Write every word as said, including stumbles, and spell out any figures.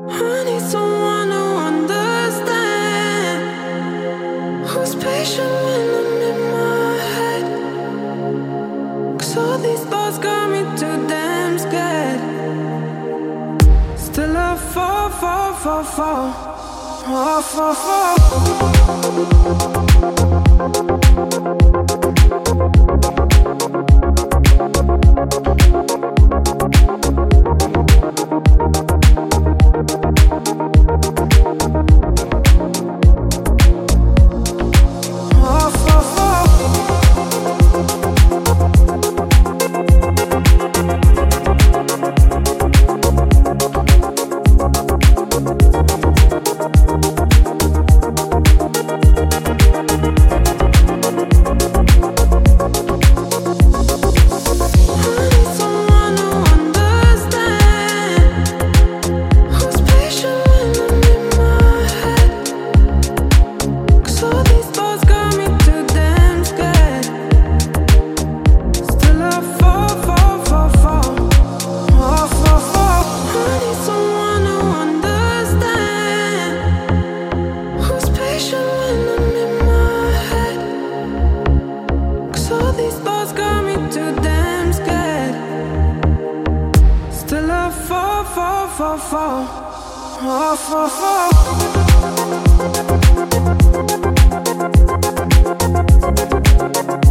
I need someone who understand, who's patient when I'm in my head. 'Cause all these thoughts got me too damn scared. Still I fall, fall, fall, fall, fall, fall, fall. Fall, fall, fall, fall, fall.